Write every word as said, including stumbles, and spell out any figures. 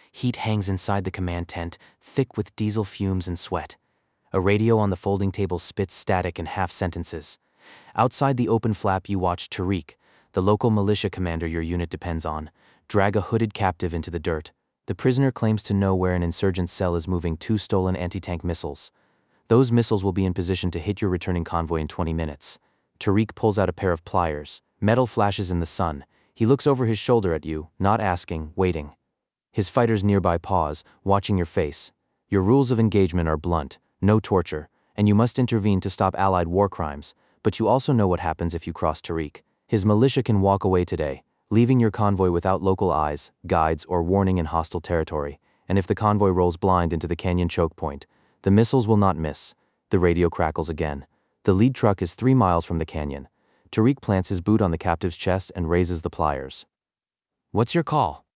Heat hangs inside the command tent, thick with diesel fumes and sweat. A radio on the folding table spits static in half sentences. Outside the open flap you watch Tariq, the local militia commander your unit depends on, drag a hooded captive into the dirt. The prisoner claims to know where an insurgent cell is moving two stolen anti-tank missiles. Those missiles will be in position to hit your returning convoy in twenty minutes. Tariq pulls out a pair of pliers. Metal flashes in the sun. He looks over his shoulder at you, not asking, waiting. His fighters nearby pause, watching your face. Your rules of engagement are blunt, no torture, and you must intervene to stop allied war crimes, but you also know what happens if you cross Tariq. His militia can walk away today, leaving your convoy without local eyes, guides, or warning in hostile territory, and if the convoy rolls blind into the canyon choke point, the missiles will not miss. The radio crackles again. The lead truck is three miles from the canyon. Tariq plants his boot on the captive's chest and raises the pliers. "What's your call?"